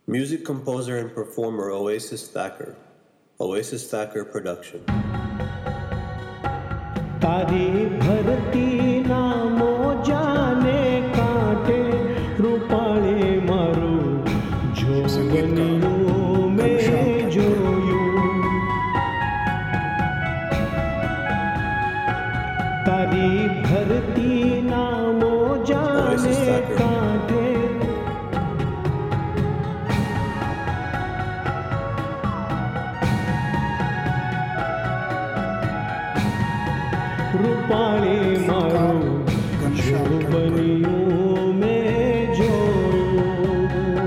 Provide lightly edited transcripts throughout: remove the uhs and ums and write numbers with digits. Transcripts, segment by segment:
Music composer and performer Oasis Thacker. Oasis Thacker production. तारी भरती नामो जाने काटे रूपाळे मारू जोगनियो में जोयू तारी भरती नामो जाने काटे रूपाळे मारो जोबनियों में जोयो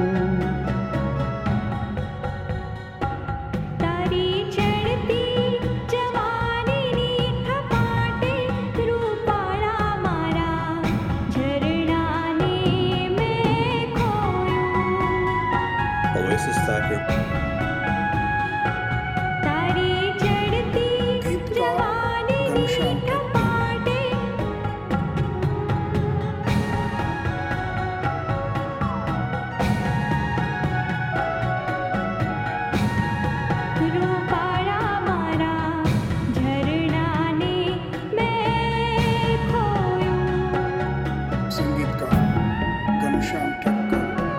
तारी चढ़ती जवानी थपाटे रूपाळा मारा झरणाने में खोयो Oasis Thacker. तारी चढ़ती जवानी थपाटे रूपाळा मारा झरणाने में खोयो संगीतकार घनश्याम ठक्कर.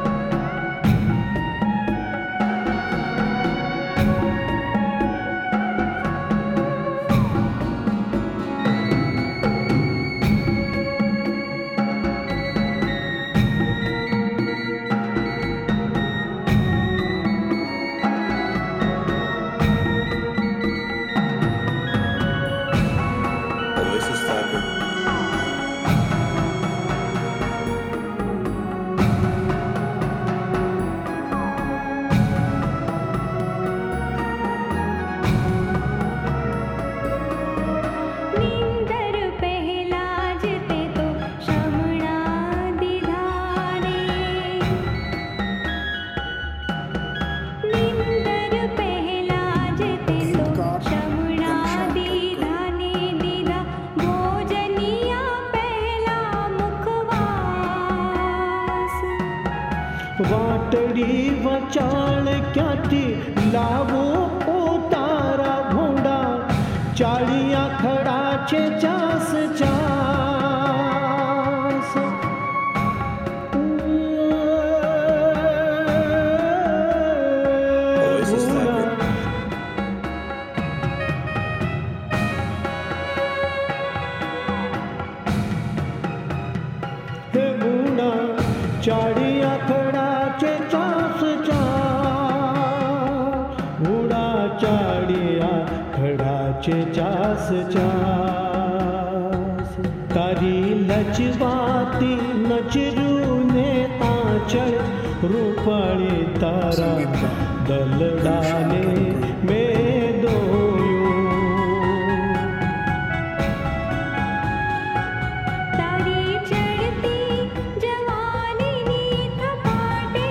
Oasis Thacker. नींदर पहला जते तो शमणा दिधाने नींदर पहला जते तो शमणा दिधाने दीदा भोजनिया पहला मुखवास वाटडी वचाळ क्याती लावो ओ तारा भोंडा चाळिया खडाचे चास चास Oasis Thacker. हे गुणा चाळिया खडाचे चास चास गुणा चाळिया खडाचे चास चास तारी लचवाती नजरूने आचळ रूपाळे तारा दलडाने में दोयो तारी चढ़ती जवानी थपाटे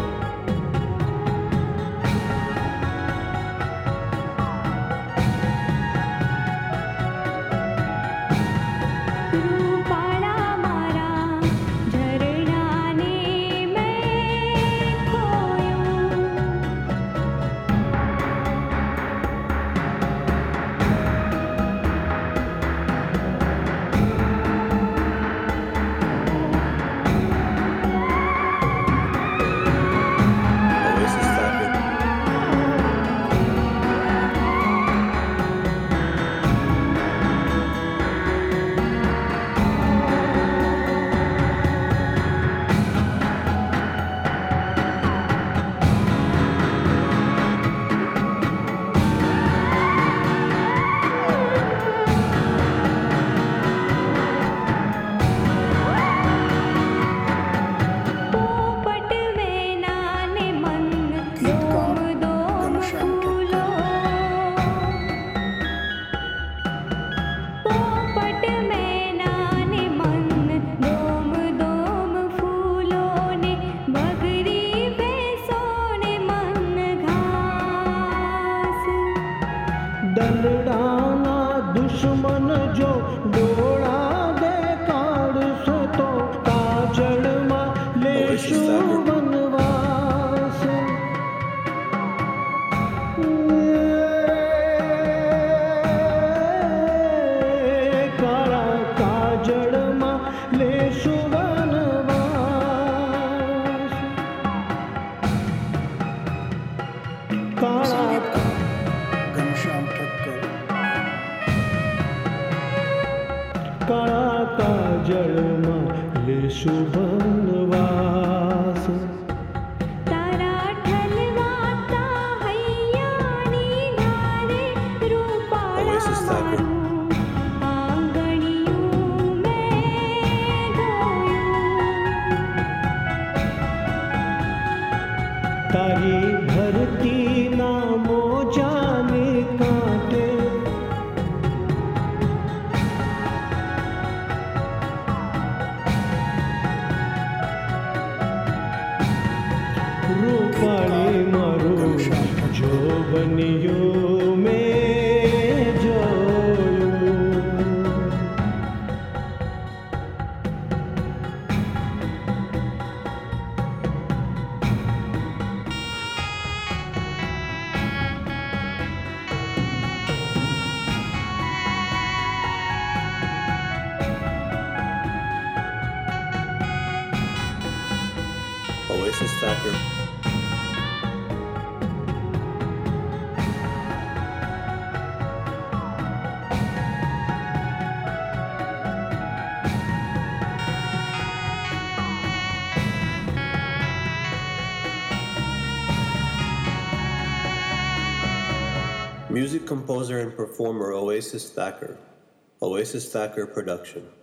रूपाळा मारा झरणाने में खोयो Oasis Thacker. पोपट वेनाने मन दोम दोम फूलो पोपट वेनाने मन दोम दोम फूलो ने बगरी भैंसो ने मन घास दलडाना दुश्मन जो डोळा दे काढसतो काजळमा लेशू Oasis Thacker. वनवास काळा संगीतकार घनश्याम ठक्कर. काळा काजळमा लेशु बनवास तारा ठलवाता हैयानी धारे रूपाळा Oasis Thacker. मारू आंगणियों में गोयूं. तारी धरती नामो जाने कांटे रूपाली मारू जो बनियो में जोयो. Oasis Thacker. Music composer and performer Oasis Thacker. Oasis Thacker production.